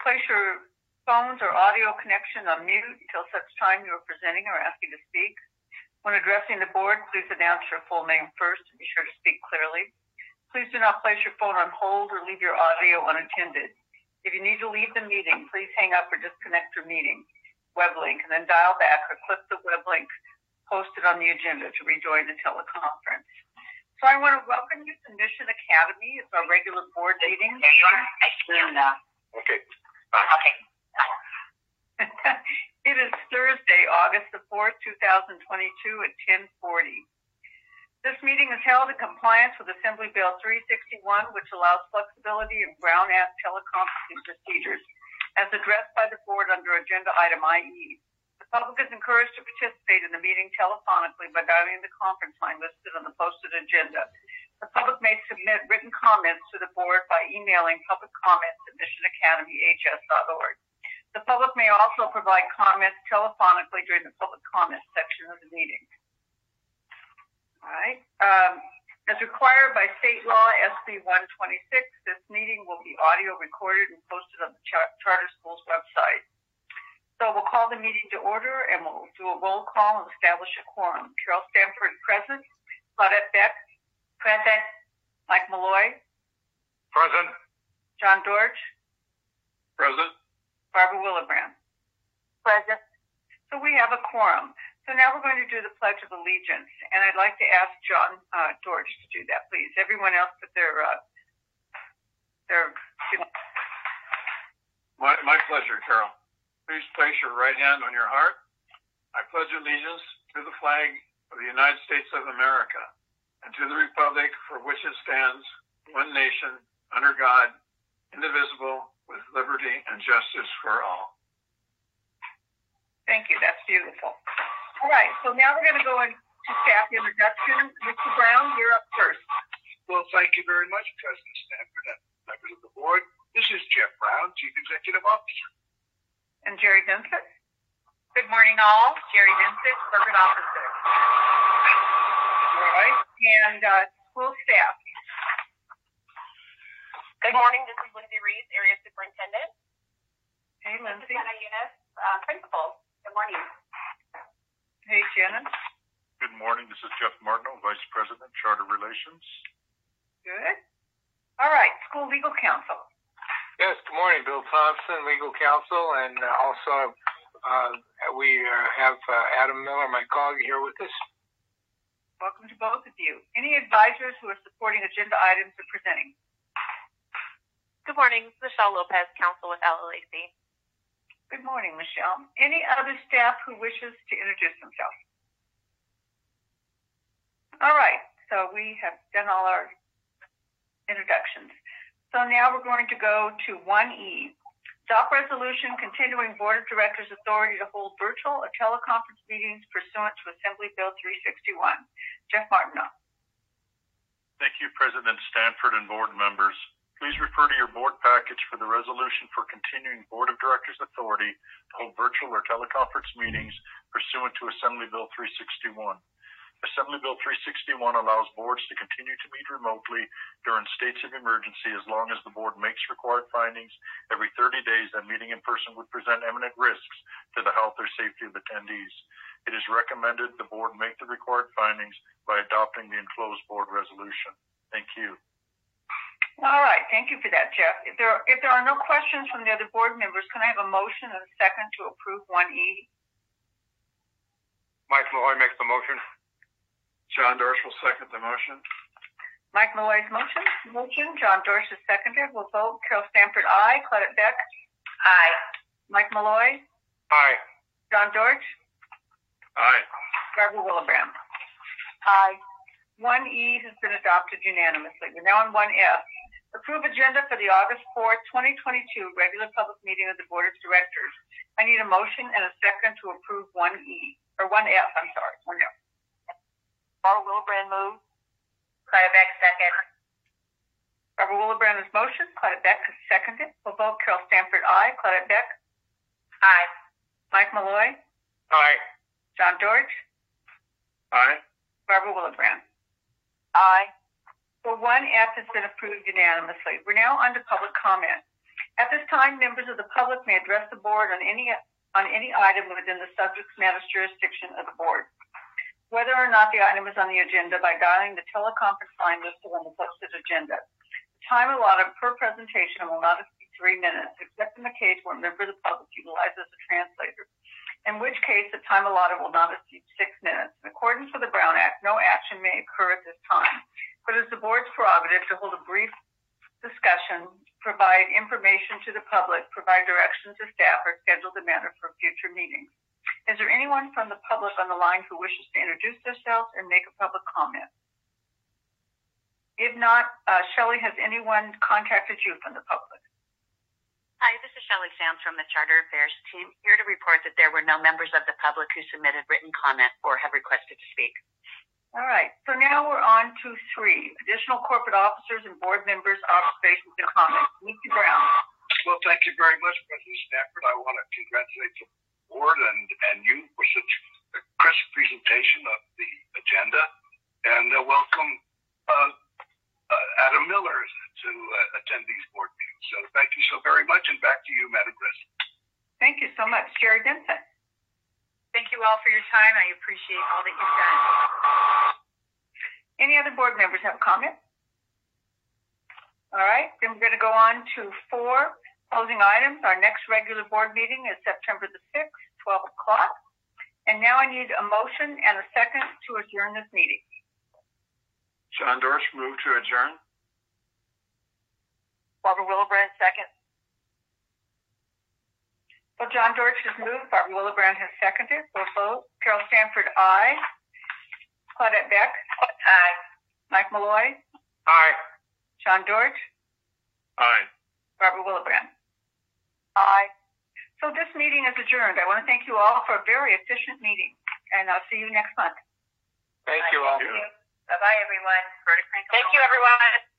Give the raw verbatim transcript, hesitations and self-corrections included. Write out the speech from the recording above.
place your phones or audio connection on mute until such time you are presenting or asking to speak. When addressing the board, please announce your full name first and be sure to speak clearly. Please do not place your phone on hold or leave your audio unattended. If you need to leave the meeting, please hang up or disconnect your meeting web link and then dial back or click the web link posted on the agenda to rejoin the teleconference. So I want to welcome you to Mission Academy. It's our regular board meeting. There you are. I see you now. Okay. Bye. Okay. It is Thursday, August the fourth, two thousand twenty-two at ten forty. This meeting is held in compliance with Assembly Bill three sixty-one, which allows flexibility in Brown Act teleconferencing procedures as addressed by the board under agenda item I E. The public is encouraged to participate in the meeting telephonically by dialing the conference line listed on the posted agenda. The public may submit written comments to the board by emailing public comments at mission academy h s dot org. The public may also provide comments telephonically during the public comment section of the meeting. All right. Um, as required by state law S B one twenty-six, this meeting will be audio recorded and posted on the char- charter school's website. So we'll call the meeting to order and we'll do a roll call and establish a quorum. Carol Stanford present. Claudette Beck present. Mike Malloy Present. John Dorch Present. Barbara Willebrand Present. So we have a quorum. So now we're going to do the Pledge of Allegiance, and I'd like to ask John uh, Dorch to do that, please. Everyone else put their, uh, their, you know. My, my pleasure, Carol. Please place your right hand on your heart. I pledge allegiance to the flag of the United States of America and to the republic for which it stands, one nation, under God, indivisible, with liberty and justice for all. Thank you. That's beautiful. All right, so now we're going to go into staff introduction. Mister Brown, you're up first. Well, thank you very much, President Stanford and members of the board. This is Jeff Brown, Chief Executive Officer. And Jerry Vincent. Good morning, all. Jerry Vincent, Corporate Officer. All right, and uh, school staff. Good morning. This is Lindsay Reeves, Area Superintendent. Hey, Lindsay. Anna Eunice, uh, Principal. Good morning. Hey, Jenna. Good morning. This is Jeff Martineau, Vice President, Charter Relations. Good. All right, School Legal Counsel. Yes, good morning. Bill Thompson, Legal Counsel, and uh, also uh, we uh, have uh, Adam Miller, my colleague, here with us. Welcome to both of you. Any advisors who are supporting agenda items or presenting? Good morning. Michelle Lopez, Counsel with L L A C. Good morning, Michelle. Any other staff who wishes to introduce themselves? All right, so we have done all our introductions. So now we're going to go to one E. Adopt resolution continuing Board of Directors authority to hold virtual or teleconference meetings pursuant to Assembly Bill three sixty-one. Jeff Martineau. Thank you, President Stanford and board members. Please refer to your board package for the resolution for continuing Board of Directors authority to hold virtual or teleconference meetings pursuant to Assembly Bill three sixty-one. Assembly Bill three sixty-one allows boards to continue to meet remotely during states of emergency as long as the board makes required findings every thirty days that meeting in person would present imminent risks to the health or safety of attendees. It is recommended the board make the required findings by adopting the enclosed board resolution. Thank you. All right, thank you for that, Jeff. If there, if there are no questions from the other board members, can I have a motion and a second to approve one E? Mike Malloy makes the motion. John Dorch will second the motion. Mike Malloy's motion. Motion. John Dorch is seconded. We'll vote. Carol Stanford, aye. Claudette Beck. Aye. Mike Malloy. Aye. John Dorch. Aye. Barbara Willebrand. Aye. one E has been adopted unanimously. We're now on one F. Approve agenda for the August fourth, twenty twenty-two regular public meeting of the Board of Directors. I need a motion and a second to approve one E, or one F, I'm sorry, one F. Barbara Willebrand moves. Claudette Beck second. Barbara Willebrand is motion. Claudette Beck is seconded. We'll vote. Carol Stanford, aye. Claudette Beck. Aye. Mike Malloy. Aye. John Dorch. Aye. Barbara Willebrand. Aye. So one F has been approved unanimously. We're now on to public comment. At this time, members of the public may address the board on any on any item within the subject matter jurisdiction of the board, whether or not the item is on the agenda, by dialing the teleconference line listed on the posted agenda. The time allotted per presentation will not exceed three minutes, except in the case where a member of the public utilizes a translator, in which case the time allotted will not exceed six minutes. In accordance with the Brown Act, no action may occur at this time, but it is the board's prerogative to hold a brief discussion, provide information to the public, provide directions to staff, or schedule the matter for future meetings. Is there anyone from the public on the line who wishes to introduce themselves and make a public comment? If not, uh, Shelley, has anyone contacted you from the public? Hi, this is Shelley Sands from the Charter Affairs team, here to report that there were no members of the public who submitted written comment or have requested to speak. All right, so now we're on to three, additional corporate officers and board members' observations and comments. Mister Brown. Well, thank you very much, President Stanford. I want to congratulate the board and, and you for such a crisp presentation of the agenda, and uh, welcome uh, uh, Adam Miller to uh, attend these board meetings. So thank you so very much, and back to you, Madam President. Thank you so much. Sherry Benson. Thank you all for your time. I appreciate all that you've done. Any other board members have a comment? All right, then we're going to go on to four closing items. Our next regular board meeting is September the sixth, twelve o'clock. And now I need a motion and a second to adjourn this meeting. John Dorsch, move to adjourn. Barbara Willibrand, second. So John Dorsch has moved. Barbara Willibrand has seconded. We'll vote. Carol Stanford, aye. Claudette Beck. Aye. Mike Malloy. Aye. John Dorsch. Aye. Barbara Willibrand. Aye. So this meeting is adjourned. I want to thank you all for a very efficient meeting, and I'll see you next month. Thank you all. Bye-bye, everyone. Thank you, everyone.